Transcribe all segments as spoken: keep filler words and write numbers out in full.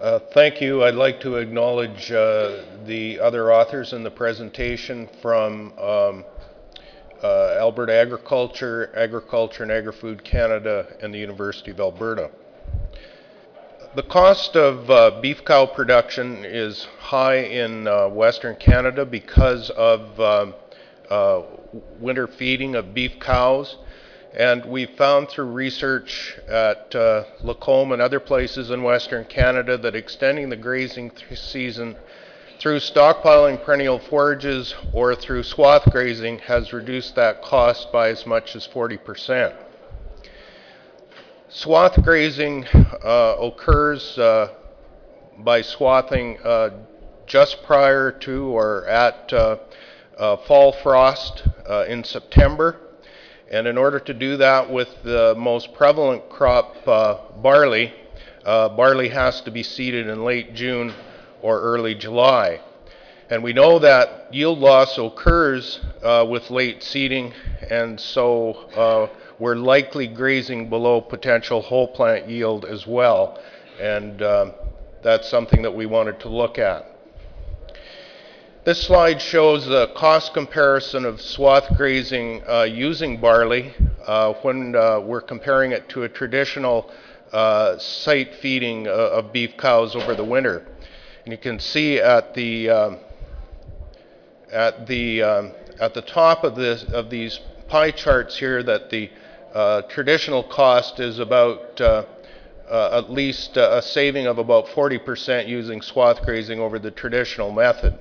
Uh, thank you. I'd like to acknowledge uh, the other authors in the presentation from um, uh, Alberta Agriculture, Agriculture and Agri-Food Canada, and the University of Alberta. The cost of uh, beef cow production is high in uh, Western Canada because of um, uh, winter feeding of beef cows. And we've found through research at uh, Lacombe and other places in Western Canada that extending the grazing th- season through stockpiling perennial forages or through swath grazing has reduced that cost by as much as forty percent. Swath grazing uh, occurs uh, by swathing uh, just prior to or at uh, uh, fall frost uh, in September. And in order to do that with the most prevalent crop, uh, barley, uh, barley has to be seeded in late June or early July. And we know that yield loss occurs uh, with late seeding, and so uh, we're likely grazing below potential whole plant yield as well. And um, that's something that we wanted to look at. This slide shows a cost comparison of swath grazing uh, using barley uh, when uh, we're comparing it to a traditional uh, site feeding uh, of beef cows over the winter. And you can see at the um, at the um, at the top of this of these pie charts here that the uh, traditional cost is about uh, uh, at least a saving of about forty percent using swath grazing over the traditional method.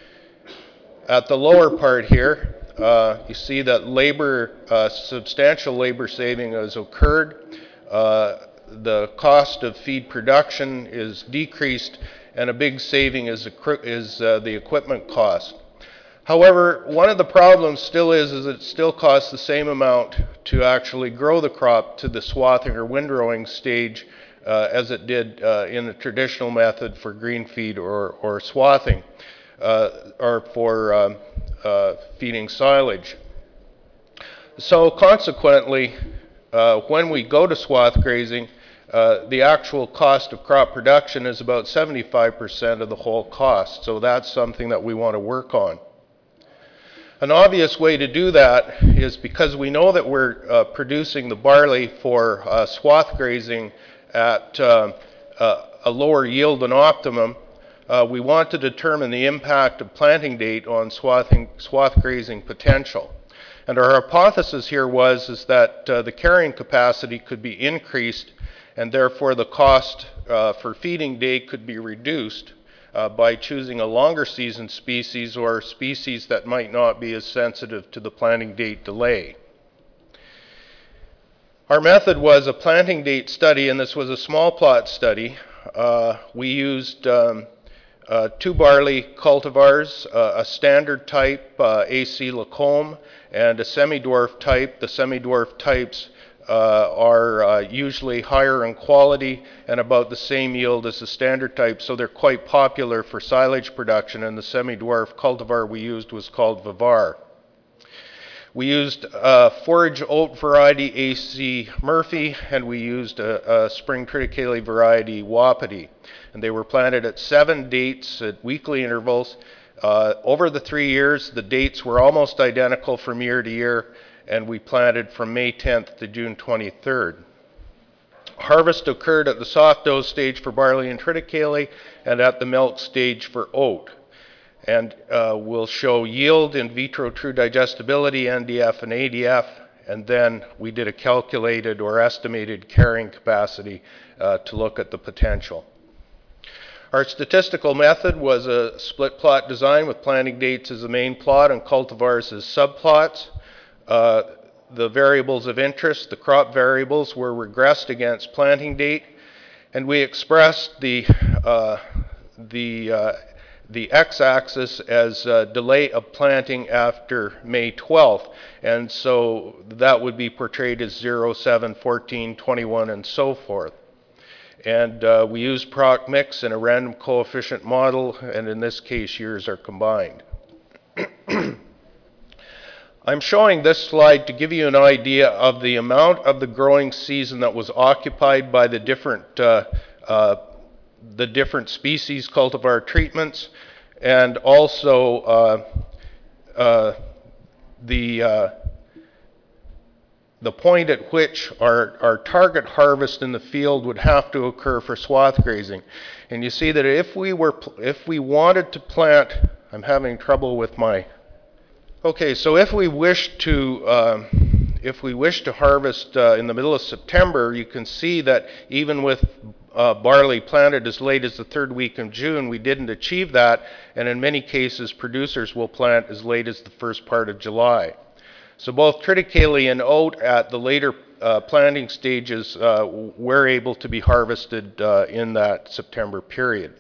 At the lower part here, uh, you see that labor, uh, substantial labor saving has occurred. Uh, the cost of feed production is decreased, and a big saving is, is uh, the equipment cost. However, one of the problems still is, is it still costs the same amount to actually grow the crop to the swathing or windrowing stage uh, as it did uh, in the traditional method for green feed or, or swathing. Uh, or for um, uh, feeding silage. So consequently, uh, when we go to swath grazing, uh, the actual cost of crop production is about seventy-five percent of the whole cost. So that's something that we want to work on. An obvious way to do that is because we know that we're uh, producing the barley for uh, swath grazing at uh, uh, a lower yield than optimum. Uh, we want to determine the impact of planting date on swathing, swath grazing potential. And our hypothesis here was is that uh, the carrying capacity could be increased, and therefore the cost uh, for feeding day could be reduced uh, by choosing a longer season species or species that might not be as sensitive to the planting date delay. Our method was a planting date study, and this was a small plot study. Uh, we used um, Uh, two barley cultivars, uh, a standard type, uh, A C Lacombe, and a semi-dwarf type. The semi-dwarf types uh, are uh, usually higher in quality and about the same yield as the standard type, so they're quite popular for silage production, and the semi-dwarf cultivar we used was called Vivar. We used a forage oat variety A C Murphy, and we used a, a spring triticale variety Wapiti. And they were planted at seven dates at weekly intervals. Uh, over the three years, the dates were almost identical from year to year, and we planted from May tenth to June twenty-third. Harvest occurred at the soft dough stage for barley and triticale, and at the milk stage for oat. And uh, we'll show yield, in vitro true digestibility, N D F and A D F, and then we did a calculated or estimated carrying capacity uh, to look at the potential. Our statistical method was a split plot design with planting dates as the main plot and cultivars as subplots. Uh, the variables of interest, the crop variables, were regressed against planting date, and we expressed the, uh, the uh, the x-axis as uh, delay of planting after May twelfth, and so that would be portrayed as zero, seven, fourteen, twenty-one, and so forth. And uh, we used proc mix in a random coefficient model, and in this case years are combined. I'm showing this slide to give you an idea of the amount of the growing season that was occupied by the different uh, uh, the different species cultivar treatments, and also uh, uh, the uh, the point at which our, our target harvest in the field would have to occur for swath grazing. And you see that if we were if we wanted to plant, I'm having trouble with my. Okay, so if we wish to uh, if we wish to harvest uh, in the middle of September, you can see that even with uh, barley planted as late as the third week in June, we didn't achieve that, and in many cases, producers will plant as late as the first part of July. So both triticale and oat at the later uh, planting stages uh, were able to be harvested uh, in that September period.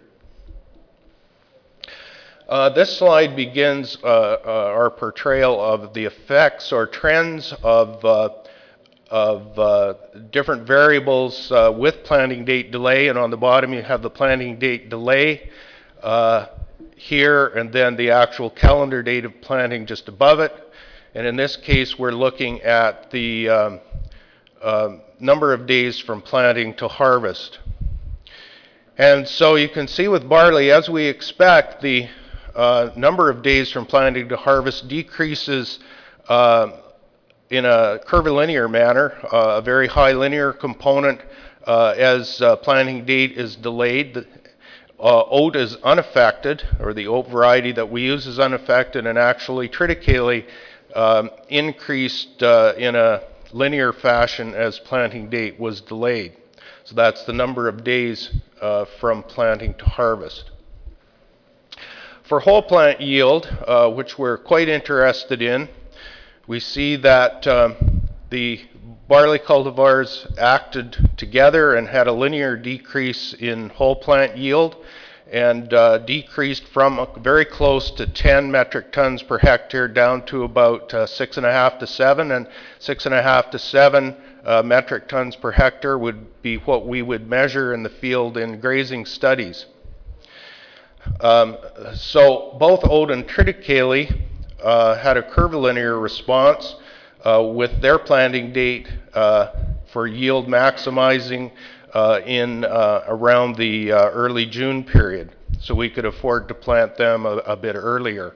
Uh, this slide begins uh, uh, our portrayal of the effects or trends of, uh, of uh, different variables uh, with planting date delay, and on the bottom you have the planting date delay uh, here, and then the actual calendar date of planting just above it. And in this case, we're looking at the um, uh, number of days from planting to harvest. And so you can see with barley, as we expect, the uh, number of days from planting to harvest decreases uh, in a curvilinear manner, uh, a very high linear component uh, as uh, planting date is delayed. The, uh, oat is unaffected, or the oat variety that we use is unaffected, and actually triticale Um, increased uh, in a linear fashion as planting date was delayed. So that's the number of days uh, from planting to harvest. For whole plant yield, uh, which we're quite interested in, we see that um, the barley cultivars acted together and had a linear decrease in whole plant yield, and uh, decreased from very close to ten metric tons per hectare down to about uh, six and a half to seven, and six and a half to seven uh, metric tons per hectare would be what we would measure in the field in grazing studies. Um, so both oat and triticale uh, had a curvilinear response uh, with their planting date uh, for yield maximizing Uh, in uh, around the uh, early June period, so we could afford to plant them a, a bit earlier.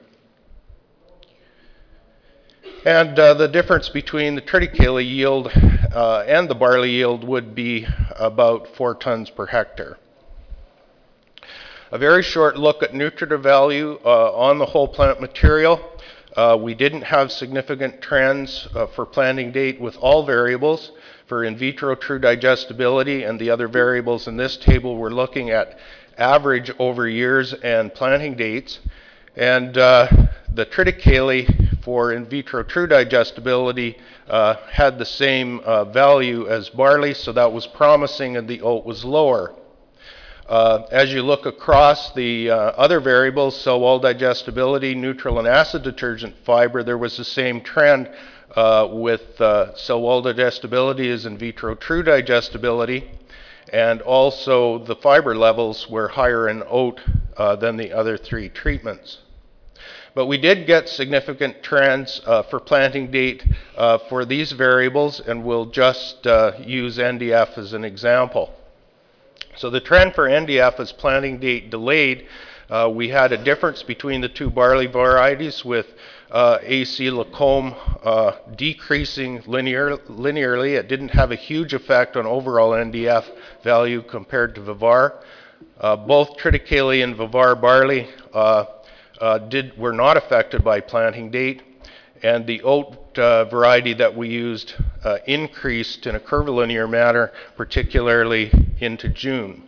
And uh, the difference between the triticale yield uh, and the barley yield would be about four tons per hectare. A very short look at nutritive value uh, on the whole plant material. Uh, we didn't have significant trends uh, for planting date with all variables. For in vitro true digestibility and the other variables in this table, we're looking at average over years and planting dates. And uh, the triticale for in vitro true digestibility uh, had the same uh, value as barley, so that was promising, and the oat was lower. Uh, as you look across the uh, other variables, cell wall digestibility, neutral and acid detergent fiber, there was the same trend uh, with uh, cell wall digestibility as in vitro true digestibility, and also the fiber levels were higher in oat uh, than the other three treatments. But we did get significant trends uh, for planting date uh, for these variables, and we'll just uh, use N D F as an example. So the trend for N D F is planting date delayed. Uh, we had a difference between the two barley varieties, with uh, A C Lacombe uh, decreasing linear, linearly. It didn't have a huge effect on overall N D F value compared to Vivar. Uh, both triticale and Vivar barley uh, uh, did, were not affected by planting date, and the oat uh, variety that we used uh, increased in a curvilinear manner, particularly into June.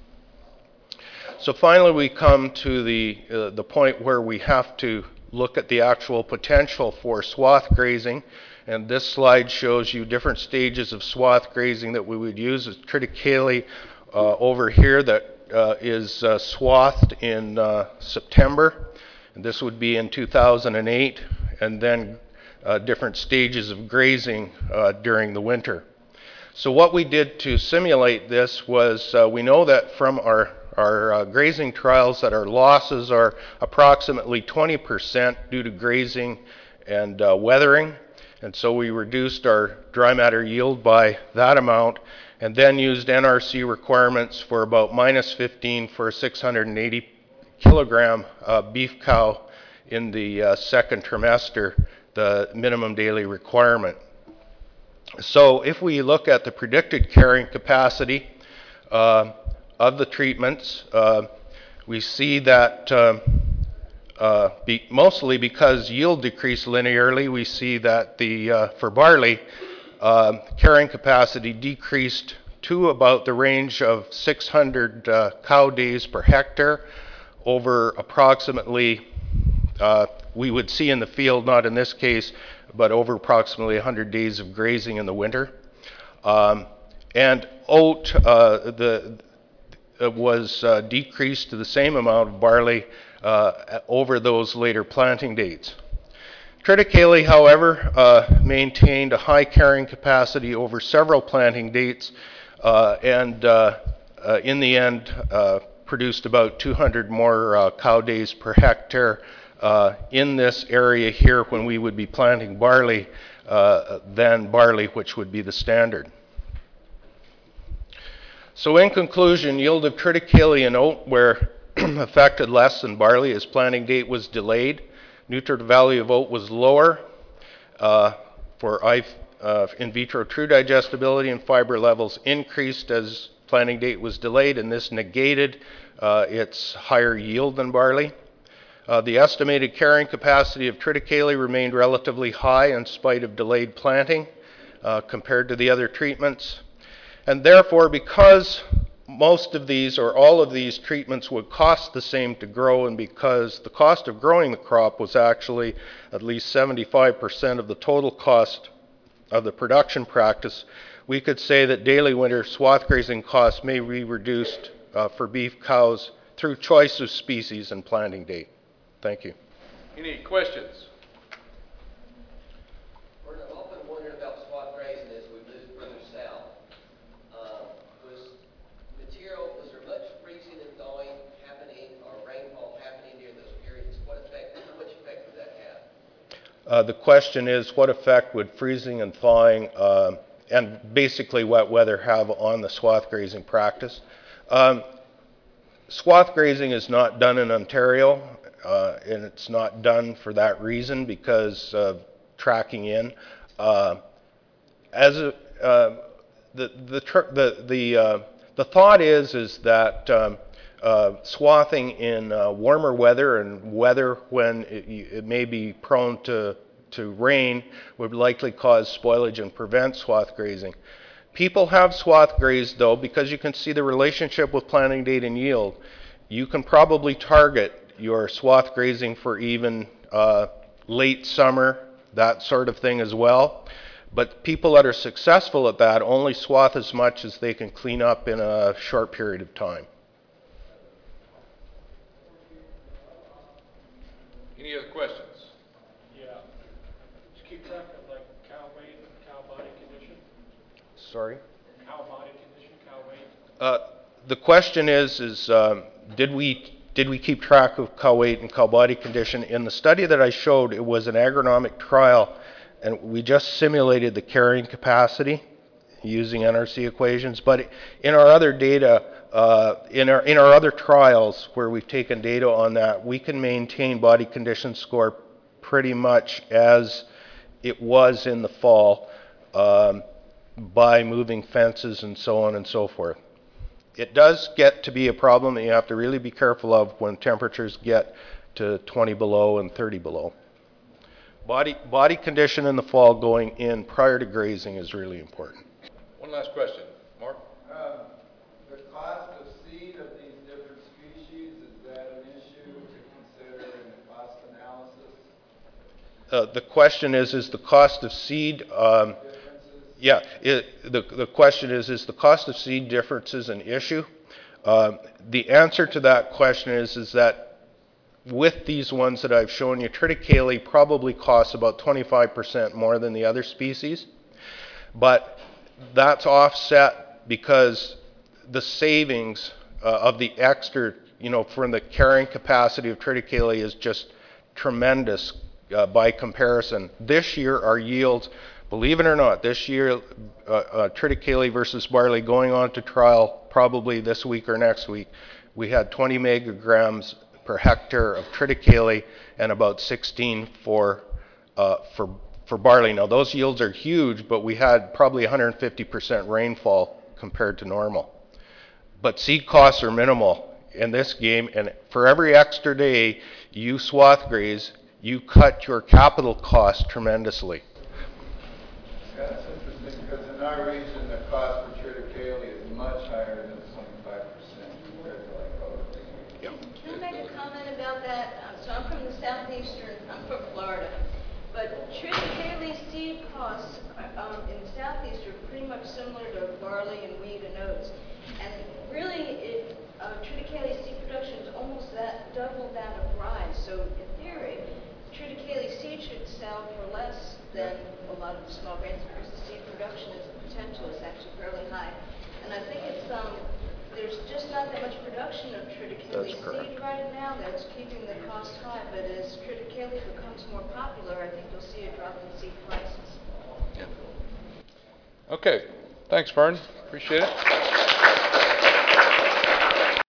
So finally we come to the, uh, the point where we have to look at the actual potential for swath grazing, and this slide shows you different stages of swath grazing that we would use. As triticale uh, over here that uh, is uh, swathed in uh, September, and this would be in two thousand eight, and then uh, different stages of grazing uh, during the winter. So what we did to simulate this was uh, we know that from our, our uh, grazing trials that our losses are approximately twenty percent due to grazing and uh, weathering, and so we reduced our dry matter yield by that amount, and then used N R C requirements for about minus fifteen for a six hundred eighty kilogram uh, beef cow in the uh, second trimester, the minimum daily requirement. So if we look at the predicted carrying capacity uh, of the treatments, uh, we see that uh, uh, be, mostly because yield decreased linearly, we see that the uh, for barley, uh, carrying capacity decreased to about the range of six hundred uh, cow days per hectare over approximately, uh, we would see in the field, not in this case, but over approximately one hundred days of grazing in the winter. Um, and oat uh, the, uh, was uh, decreased to the same amount of barley uh, over those later planting dates. Triticale, however, uh, maintained a high carrying capacity over several planting dates uh, and uh, uh, in the end uh, produced about two hundred more uh, cow days per hectare uh, in this area here when we would be planting barley uh, than barley, which would be the standard. So in conclusion, yield of triticale and oat were affected less than barley as planting date was delayed. Nutrient value of oat was lower uh, for uh, in vitro true digestibility, and fiber levels increased as planting date was delayed, and this negated uh, its higher yield than barley. Uh, the estimated carrying capacity of triticale remained relatively high in spite of delayed planting uh, compared to the other treatments. And therefore, because most of these or all of these treatments would cost the same to grow, and because the cost of growing the crop was actually at least seventy-five percent of the total cost of the production practice, we could say that daily winter swath grazing costs may be reduced uh, for beef cows through choice of species and planting date. Thank you. Any questions? We're often wondering about swath grazing as we move further south. Um, was material, was there much freezing and thawing happening or rainfall happening during those periods? What effect, how much effect would that have? Uh, the question is, what effect would freezing and thawing uh, and basically wet weather have on the swath grazing practice? Um, swath grazing is not done in Ontario. Uh, and it's not done for that reason because of tracking in. Uh, as a, uh, the the the the, uh, the thought is is that um, uh, swathing in uh, warmer weather and weather when it, it may be prone to to rain would likely cause spoilage and prevent swath grazing. People have swath grazed though because you can see the relationship with planting date and yield. You can probably target your swath grazing for even uh, late summer, that sort of thing as well. But people that are successful at that only swath as much as they can clean up in a short period of time. Any other questions? Yeah. Just keep track of like cow weight and cow body condition. Sorry? Cow body condition, cow weight. Uh, the question is, is um, did we Did we keep track of cow weight and cow body condition? In the study that I showed, it was an agronomic trial, and we just simulated the carrying capacity using N R C equations. But in our other data, uh, in our in our other trials where we've taken data on that, we can maintain body condition score pretty much as it was in the fall um, by moving fences and so on and so forth. It does get to be a problem that you have to really be careful of when temperatures get to twenty below and thirty below. Body, body condition in the fall going in prior to grazing is really important. One last question. Mark? Um, the cost of seed of these different species, is that an issue to consider in the cost analysis? Uh, the question is, is the cost of seed um, Yeah, it, the, the question is, is the cost of seed differences an issue? Um, the answer to that question is, is that with these ones that I've shown you, triticale probably costs about twenty-five percent more than the other species, but that's offset because the savings uh, of the extra, you know, from the carrying capacity of triticale is just tremendous uh, by comparison. This year, our yields Believe it or not, this year, uh, uh, triticale versus barley going on to trial probably this week or next week. We had twenty megagrams per hectare of triticale and about sixteen for uh, for for barley. Now those yields are huge, but we had probably one hundred fifty percent rainfall compared to normal. But seed costs are minimal in this game, and for every extra day you swath graze, you cut your capital cost tremendously. Yeah, it's interesting because in our region, the cost for triticale is much higher than twenty-five percent compared to like other things. Can I make a comment about that? Um, So I'm from the southeastern, I'm from Florida, but triticale seed costs uh, um, in the southeast are pretty much similar to barley and wheat and oats. And really, it, uh, triticale seed production is almost that double that of rye. So in theory, triticale seed should sell for less than a lot of the small grains because the seed production is potential is actually fairly high. And I think it's um, there's just not that much production of triticale That's seed correct. right now that's keeping the cost high. But as triticale becomes more popular, I think you'll see a drop in seed prices. Okay. Thanks, Vern. Appreciate it.